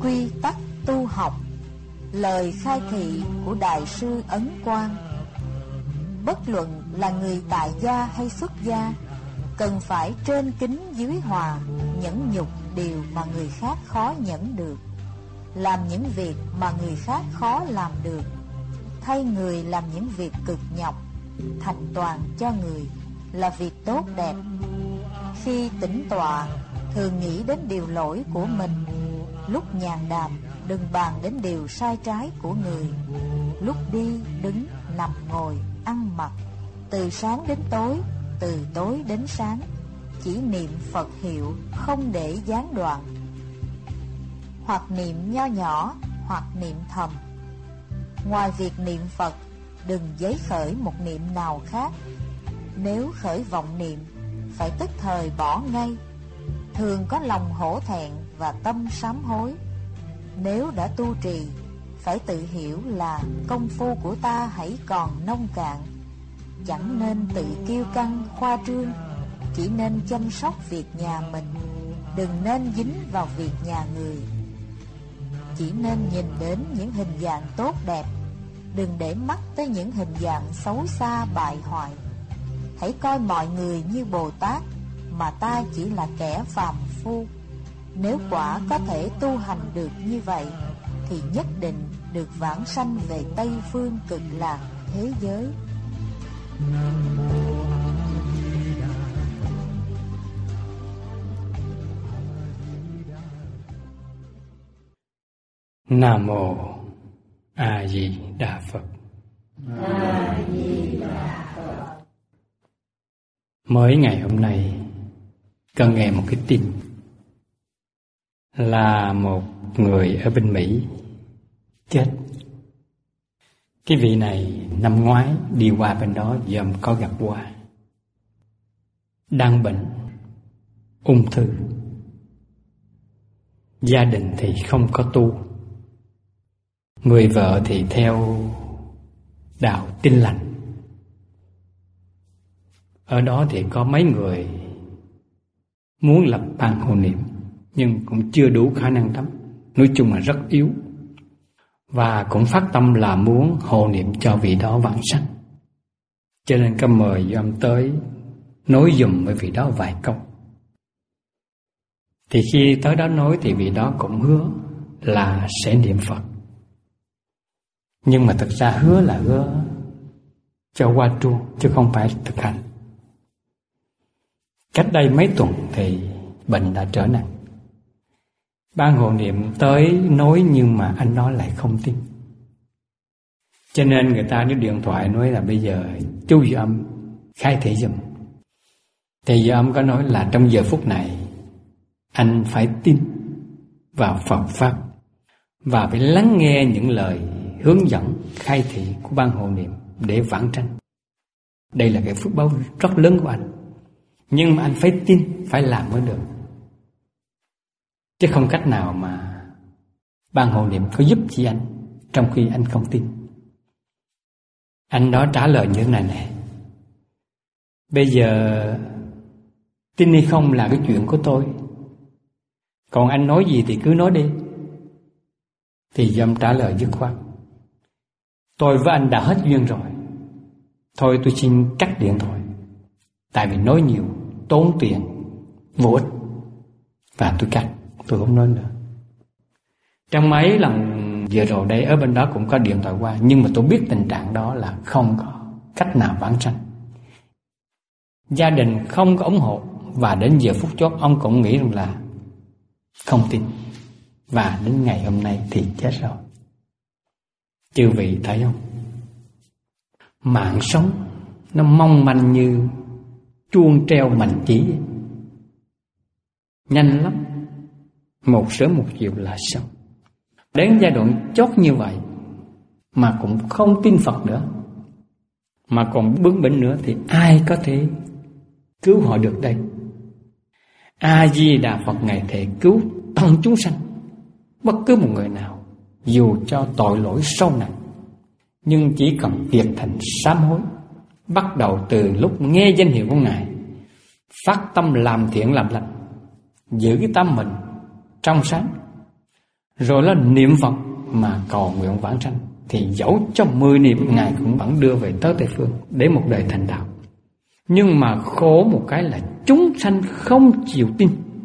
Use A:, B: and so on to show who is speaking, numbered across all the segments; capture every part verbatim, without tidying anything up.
A: quy tắc tu học, lời khai thị của Đại sư Ấn Quang. Bất luận là người tại gia hay xuất gia, cần phải trên kính dưới hòa, nhẫn nhục điều mà người khác khó nhẫn được, làm những việc mà người khác khó làm được, thay người làm những việc cực nhọc, thành toàn cho người là việc tốt đẹp. Khi tĩnh tọa, thường nghĩ đến điều lỗi của mình. Lúc nhàn đàm, đừng bàn đến điều sai trái của người. Lúc đi, đứng, nằm, ngồi, ăn mặc, từ sáng đến tối, từ tối đến sáng, chỉ niệm Phật hiệu, không để gián đoạn. Hoặc niệm nho nhỏ, hoặc niệm thầm. Ngoài việc niệm Phật, đừng giấy khởi một niệm nào khác. Nếu khởi vọng niệm, phải tức thời bỏ ngay. Thường có lòng hổ thẹn và tâm sám hối. Nếu đã tu trì, phải tự hiểu là công phu của ta hãy còn nông cạn. Chẳng nên tự kiêu căng khoa trương, chỉ nên chăm sóc việc nhà mình, đừng nên dính vào việc nhà người. Chỉ nên nhìn đến những hình dạng tốt đẹp, đừng để mắt tới những hình dạng xấu xa bại hoại. Hãy coi mọi người như Bồ Tát, mà ta chỉ là kẻ phàm phu. Nếu quả có thể tu hành được như vậy, thì nhất định được vãng sanh về Tây Phương Cực Lạc thế giới.
B: Nam mô A Di Đà Phật.
C: A Di Đà Phật.
B: Mới ngày hôm nay con nghe một cái tin là một người ở bên Mỹ chết. Cái vị này năm ngoái đi qua bên đó dòm có gặp qua, đang bệnh ung thư. Gia đình thì không có tu, người vợ thì theo đạo Tin Lành. Ở đó thì có mấy người muốn lập ban hộ niệm, nhưng cũng chưa đủ khả năng lắm, nói chung là rất yếu. Và cũng phát tâm là muốn hộ niệm cho vị đó vãng sanh. Cho nên có mời ông tới nói dùm với vị đó vài câu. Thì khi tới đó nói thì vị đó cũng hứa là sẽ niệm Phật. Nhưng mà thực ra hứa là hứa cho qua tru, chứ không phải thực hành. Cách đây mấy tuần thì bệnh đã trở nặng. Ban hộ niệm tới nói nhưng mà anh đó lại không tin. Cho nên người ta nói điện thoại nói là bây giờ chú dư âm khai thị giùm. Thì dư âm có nói là trong giờ phút này anh phải tin vào Phật Pháp và phải lắng nghe những lời hướng dẫn khai thị của ban hộ niệm để vãng sanh. Đây là cái phước báo rất lớn của anh. Nhưng mà anh phải tin, phải làm mới được. Chứ không cách nào mà ban hộ niệm có giúp gì anh trong khi anh không tin. Anh đó trả lời như thế này nè: bây giờ tin hay không là cái chuyện của tôi, còn anh nói gì thì cứ nói đi. Thì dâm trả lời dứt khoát: tôi với anh đã hết duyên rồi, thôi tôi xin cắt điện thoại. Tại vì nói nhiều tốn tiền, vô ích. Và tôi cắt, tôi không nói nữa. Trong mấy lần vừa rồi đây ở bên đó cũng có điện thoại qua, nhưng mà tôi biết tình trạng đó là không có cách nào vãng sanh. Gia đình không có ủng hộ, và đến giờ phút chót ông cũng nghĩ rằng là không tin. Và đến ngày hôm nay thì chết rồi. Chư vị thấy không? Mạng sống nó mong manh như chuông treo mành chỉ, nhanh lắm, một sớm một chiều là xong. Đến giai đoạn chót như vậy mà cũng không tin Phật nữa, mà còn bướng bỉnh nữa, thì ai có thể cứu họ được đây? A Di Đà Phật ngày thề cứu toàn chúng sanh, bất cứ một người nào, dù cho tội lỗi sâu nặng, nhưng chỉ cần việc thành sám hối, bắt đầu từ lúc nghe danh hiệu của Ngài, phát tâm làm thiện làm lành, giữ cái tâm mình trong sáng, rồi là niệm Phật mà cầu nguyện vãng sanh, thì dẫu trong mười niệm Ngài cũng vẫn đưa về tới Tây Phương để một đời thành đạo. Nhưng mà khổ một cái là chúng sanh không chịu tin.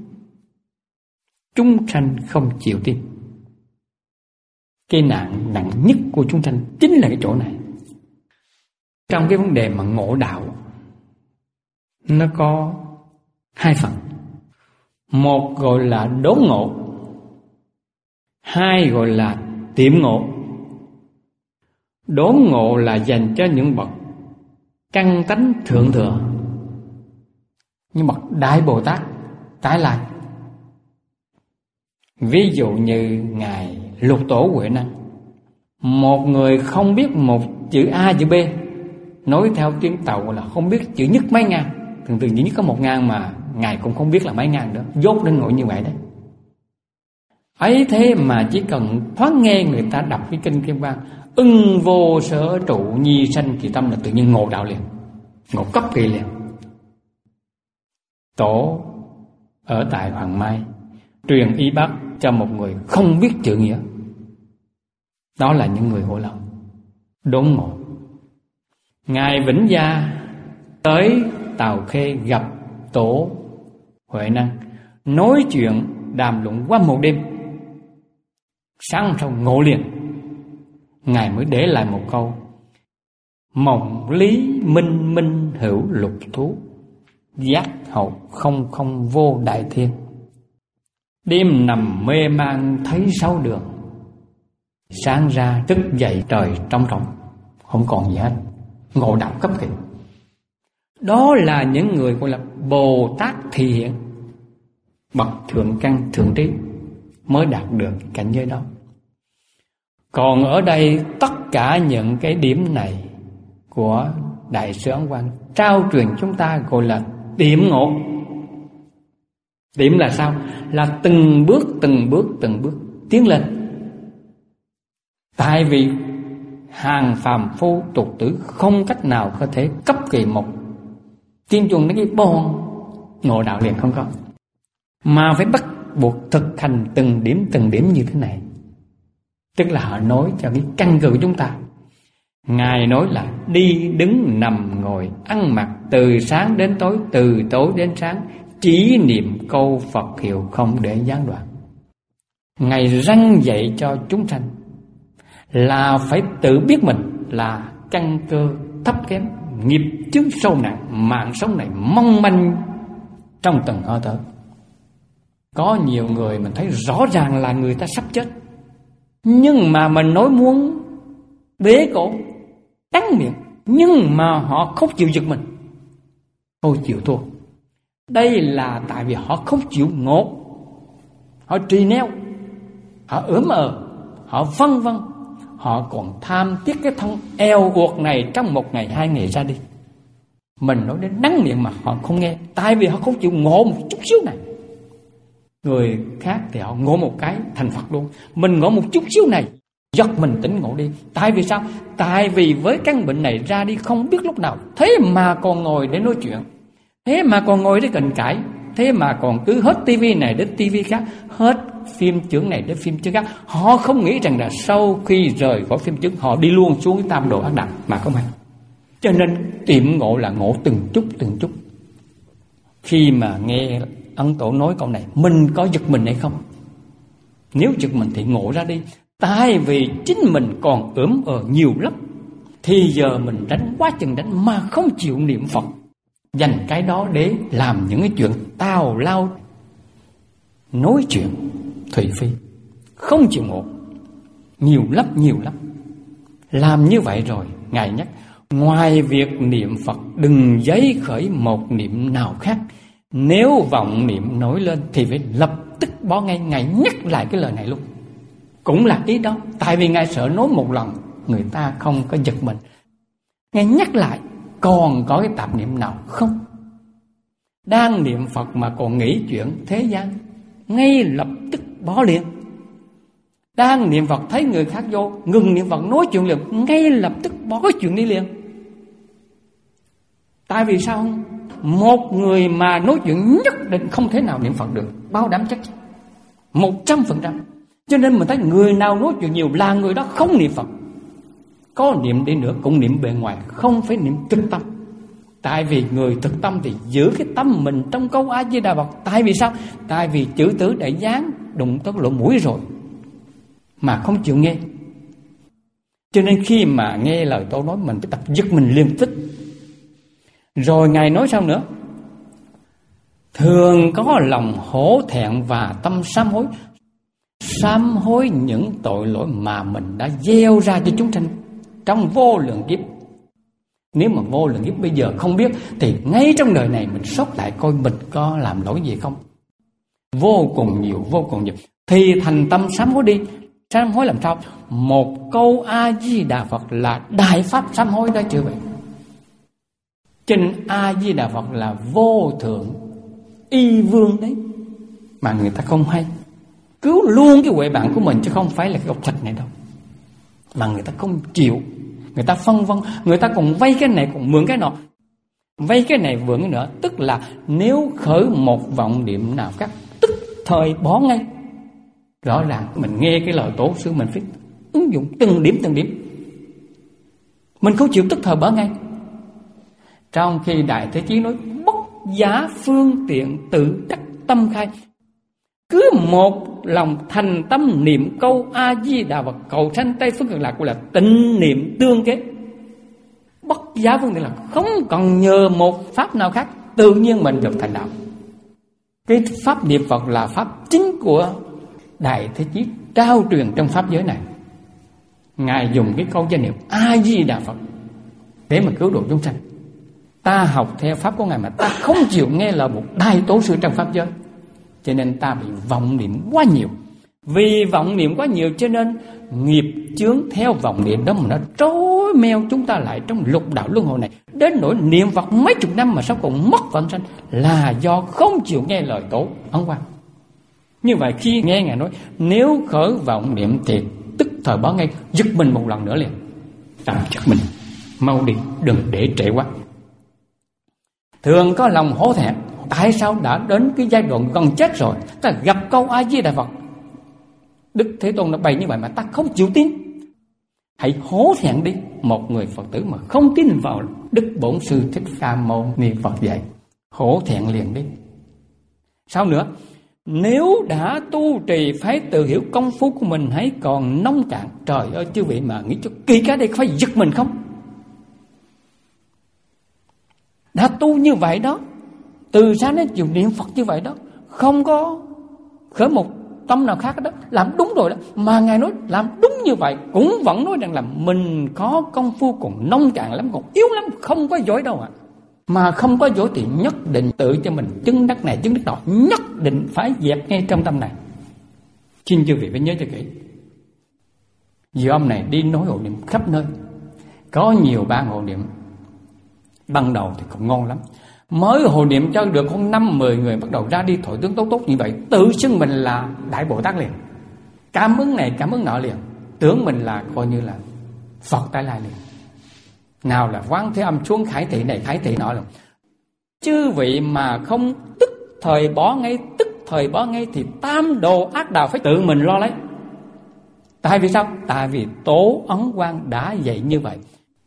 B: Chúng sanh không chịu tin. Cái nạn nặng nhất của chúng sanh chính là cái chỗ này. Trong cái vấn đề mà ngộ đạo, nó có hai phần. Một gọi là đốn ngộ, hai gọi là tiệm ngộ. Đốn ngộ là dành cho những bậc căn tánh thượng thừa, như bậc Đại Bồ Tát tái lai. Ví dụ như Ngài Lục Tổ Huệ Năng, một người không biết một chữ A chữ B, nói theo tiếng Tàu là không biết chữ nhất mấy ngàn. Thường thường chỉ nhất có một ngàn mà Ngài cũng không biết là mấy ngàn nữa, dốt đến ngộ như vậy đấy. Ấy thế mà chỉ cần thoáng nghe người ta đọc cái kinh Kim Cang, ưng vô sở trụ nhi sanh kỳ tâm, là tự nhiên ngộ đạo liền, ngộ cấp kỳ liền. Tổ ở tại Hoàng Mai truyền y bác cho một người không biết chữ nghĩa. Đó là những người hộ lòng đốn ngộ. Ngài Vĩnh Gia tới Tàu Khê gặp Tổ Huệ Năng, nói chuyện đàm luận qua một đêm, sáng sau ngộ liền. Ngài mới để lại một câu: mộng lý minh minh hữu lục thú, giác hậu không không vô đại thiên. Đêm nằm mê man thấy sáu đường, sáng ra thức dậy trời trong rộng, không còn gì hết. Ngộ đạo cấp kỳ. Đó là những người gọi là Bồ Tát thị hiện, bậc thượng căn thượng trí mới đạt được cảnh giới đó. Còn ở đây tất cả những cái điểm này của Đại sư Ấn Quang trao truyền chúng ta gọi là tiệm ngộ. Tiệm là sao? Là từng bước từng bước từng bước tiến lên. Tại vì hàng phàm phu tục tử không cách nào có thể cấp kỳ một tiên chuẩn đến cái bon ngộ đạo liền, không có, mà phải bắt buộc thực hành từng điểm từng điểm như thế này. Tức là họ nói cho cái căn cơ của chúng ta. Ngài nói là đi đứng nằm ngồi ăn mặc từ sáng đến tối, từ tối đến sáng, chỉ niệm câu Phật hiệu không để gián đoạn. Ngài răn dạy cho chúng sanh là phải tự biết mình là căn cơ thấp kém, nghiệp chướng sâu nặng, mạng sống này mong manh trong từng hơi thở. Có nhiều người mình thấy rõ ràng là người ta sắp chết, nhưng mà mình nói muốn bế cổ, đắng miệng, nhưng mà họ không chịu giật mình. Thôi chịu thua. Đây là tại vì họ không chịu ngộ, họ trì neo, họ ướm ờ, họ vân vân, họ còn tham tiếc cái thân eo uột này trong một ngày hai ngày ra đi. Mình nói đến đắng miệng mà họ không nghe, tại vì họ không chịu ngộ một chút xíu này. Người khác thì họ ngộ một cái thành Phật luôn, mình ngộ một chút xíu này giật mình tỉnh ngộ đi. Tại vì sao? Tại vì với căn bệnh này ra đi không biết lúc nào, thế mà còn ngồi để nói chuyện, thế mà còn ngồi để cành cãi, thế mà còn cứ hết tivi này đến tivi khác, hết phim chướng này đến phim chướng khác. Họ không nghĩ rằng là sau khi rời khỏi phim chướng, họ đi luôn xuống cái tam đồ ác độc mà không hay. Cho nên tiệm ngộ là ngộ từng chút từng chút. Khi mà nghe Ấn Tổ nói câu này, mình có giật mình hay không? Nếu giật mình thì ngộ ra đi. Tại vì chính mình còn ướm ờ nhiều lắm, thì giờ mình đánh quá chừng đánh mà không chịu niệm Phật, dành cái đó để làm những cái chuyện tào lao, nói chuyện thủy phi, không chịu ngộ. Nhiều lắm, nhiều lắm. Làm như vậy rồi, Ngài nhắc, ngoài việc niệm Phật đừng giấy khởi một niệm nào khác. Nếu vọng niệm nổi lên thì phải lập tức bỏ ngay. Ngài nhắc lại cái lời này luôn, cũng là ý đó. Tại vì Ngài sợ nói một lần người ta không có giật mình, Ngài nhắc lại. Còn có cái tạp niệm nào không? Đang niệm Phật mà còn nghĩ chuyện thế gian, ngay lập tức bỏ liền. Đang niệm Phật thấy người khác vô, ngừng niệm Phật nói chuyện liền, ngay lập tức bỏ cái chuyện đi liền. Tại vì sao không? Một người mà nói chuyện nhất định không thể nào niệm Phật được, bao đảm chắc một trăm phần trăm. Cho nên mình thấy người nào nói chuyện nhiều là người đó không niệm Phật. Có niệm đi nữa cũng niệm bề ngoài, không phải niệm thực tâm. Tại vì người thực tâm thì giữ cái tâm mình trong câu A Di Đà Phật. Tại vì sao? Tại vì chữ tử đại giáng đụng tới lỗ mũi rồi mà không chịu nghe. Cho nên khi mà nghe lời Tổ nói, mình phải tập giật mình liên tích. Rồi Ngài nói sao nữa? Thường có lòng hổ thẹn và tâm sám hối. Sám hối những tội lỗi mà mình đã gieo ra cho chúng sanh trong vô lượng kiếp. Nếu mà vô lượng kiếp bây giờ không biết, thì ngay trong đời này mình sốt lại coi mình có làm lỗi gì không. Vô cùng nhiều, vô cùng nhiều. Thì thành tâm sám hối đi. Sám hối làm sao? Một câu A Di Đà Phật là đại pháp sám hối đó chưa vậy? Trên A Di Đà Phật là vô thượng y vương đấy, mà người ta không hay. Cứu luôn cái huệ bạn của mình, chứ không phải là cái gốc thịt này đâu. Mà người ta không chịu, người ta phân vân, người ta còn vay cái này còn mượn cái nọ, vay cái này mượn cái nữa. Tức là nếu khởi một vọng niệm nào khác, tức thời bỏ ngay. Rõ ràng mình nghe cái lời Tổ sư, mình phải ứng dụng từng điểm từng điểm. Mình không chịu tức thời bỏ ngay. Trong khi Đại Thế Chí nói bất giá phương tiện tự đắc tâm khai, cứ một lòng thành tâm niệm câu A Di Đà Phật cầu sanh Tây phương cực lạc, gọi là tịnh niệm tương kế. Bất giá phương tiện là không còn nhờ một pháp nào khác, tự nhiên mình được thành đạo. Cái pháp niệm Phật là pháp chính của Đại Thế Chí trao truyền trong pháp giới này. Ngài dùng cái câu danh niệm A Di Đà Phật để mà cứu độ chúng sanh. Ta học theo pháp của Ngài mà ta không chịu nghe lời một đại tổ sư trong pháp giới, cho nên ta bị vọng niệm quá nhiều. Vì vọng niệm quá nhiều cho nên nghiệp chướng theo vọng niệm đó mà nó trối meo chúng ta lại trong lục đạo luân hồi này. Đến nỗi niệm Phật mấy chục năm mà sao còn mất vãng sanh, là do không chịu nghe lời Tổ Ấn Quang. Như vậy khi nghe Ngài nói nếu khởi vọng niệm thì tức thời bỏ ngay, giật mình một lần nữa liền. Tạm giật mình, mau đi, đừng để trễ quá. Thường có lòng hổ thẹn. Tại sao đã đến cái giai đoạn gần chết rồi, ta gặp câu A Di Đà Phật, Đức Thế Tôn đã bày như vậy mà ta không chịu tin? Hãy hổ thẹn đi. Một người Phật tử mà không tin vào Đức Bổn Sư Thích Ca Mâu Ni Phật dạy, hổ thẹn liền đi. Sao nữa? Nếu đã tu trì phải tự hiểu công phu của mình hãy còn nông cạn. Trời ơi, chư vị mà nghĩ cho kỳ cái đây có phải giật mình không? Đã tu như vậy đó, từ sáng đến chiều niệm Phật như vậy đó, không có khởi một tâm nào khác đó, làm đúng rồi đó. Mà Ngài nói làm đúng như vậy, cũng vẫn nói rằng là mình có công phu còn nông cạn lắm, còn yếu lắm, không có giỏi đâu ạ. À. Mà không có giỏi thì nhất định tự cho mình chứng đắc này chứng đắc nọ, nhất định phải dẹp ngay trong tâm này. Xin chư vị phải nhớ cho kỹ. Vì ông này đi nói hộ niệm khắp nơi, có nhiều ban hộ niệm. Ban đầu thì cũng ngon lắm, mới hộ niệm cho được khoảng năm mười người, bắt đầu ra đi thổi tướng tốt tốt như vậy, tự xưng mình là Đại Bồ Tát liền, cảm ứng này cảm ứng nọ liền, tưởng mình là coi như là Phật Tái Lai liền. Nào là Quán Thế Âm xuống khải thị này khải thị nọ luôn. Chư vị mà không tức thời bỏ ngay, tức thời bỏ ngay thì tam đồ ác đạo phải tự mình lo lấy. Tại vì sao? Tại vì Tổ Ấn Quang đã dạy như vậy.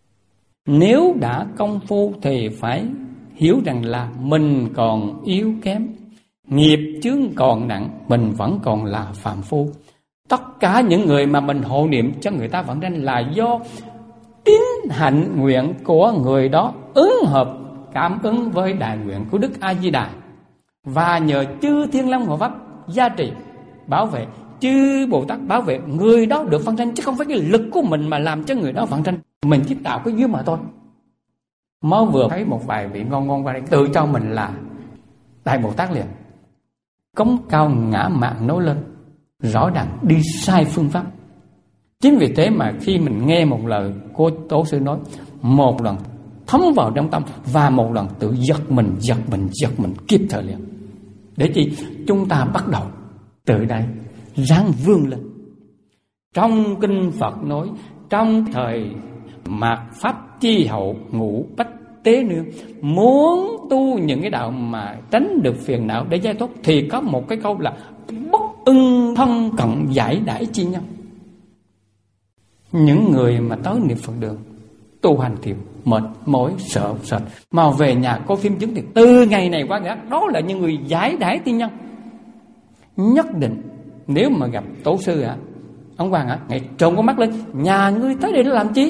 B: Nếu đã công phu thì phải hiểu rằng là mình còn yếu kém, nghiệp chướng còn nặng, mình vẫn còn là phàm phu. Tất cả những người mà mình hộ niệm cho người ta vẫn danh là do tín hạnh nguyện của người đó ứng hợp cảm ứng với đại nguyện của Đức A Di Đà, và nhờ chư Thiên Long Hộ Pháp gia trì bảo vệ, chư Bồ Tát bảo vệ, người đó được vãng sanh, chứ không phải cái lực của mình mà làm cho người đó vãng sanh. Mình chỉ tạo cái duyên mà thôi. Mới vừa thấy một vài vị ngon ngon qua đây, tự cho mình là Đại Bồ Tát liền, cống cao ngã mạn nói lên, rõ ràng đi sai phương pháp. Chính vì thế mà khi mình nghe một lời của Tổ sư nói, một lần thấm vào trong tâm, và một lần tự giật mình, giật mình, giật mình kịp thời liền. Để chi? Chúng ta bắt đầu từ đây ráng vươn lên. Trong kinh Phật nói, trong thời mạt pháp chi hậu ngũ bách tế nương, muốn tu những cái đạo mà tránh được phiền não để giải thoát, thì có một cái câu là bất ưng thân cận giải đãi chi nhân. Những người mà tới niệm Phật đường tu hành thì mệt mỏi sợ sệt, mà về nhà có phim chứng thì từ ngày này qua ngày khác, đó là những người giải đãi tiên nhân. Nhất định nếu mà gặp tổ sư ạ, à, ông Hoàng ạ, à, ngày trông có mắt lên, nhà ngươi tới đây để làm chi?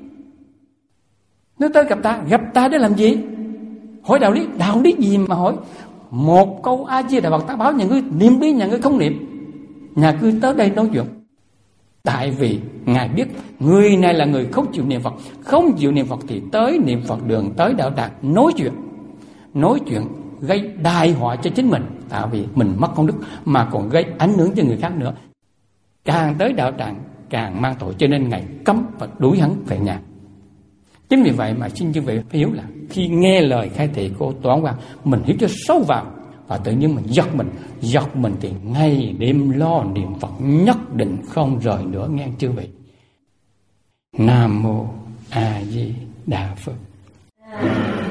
B: Nếu tới gặp ta, gặp ta để làm gì? Hỏi đạo lý, đạo lý gì mà hỏi? Một câu A Di Đà Phật ta báo nhà ngươi niệm đi, nhà ngươi không niệm, nhà ngươi tới đây nói chuyện. Tại vì Ngài biết người này là người không chịu niệm Phật. Không chịu niệm Phật thì tới niệm Phật đường, tới đạo tràng nói chuyện. Nói chuyện gây đại họa cho chính mình, tại vì mình mất công đức mà còn gây ảnh hưởng cho người khác nữa. Càng tới đạo tràng càng mang tội, cho nên Ngài cấm và đuổi hắn về nhà. Chính vì vậy mà xin chư vị phải hiểu là khi nghe lời khai thị của Toán Quang, mình hiểu cho sâu vào và tự nhiên mình giật mình, giật mình thì ngày đêm lo niệm Phật, nhất định không rời nữa nghe chư vị. Nam mô A Di Đà Phật.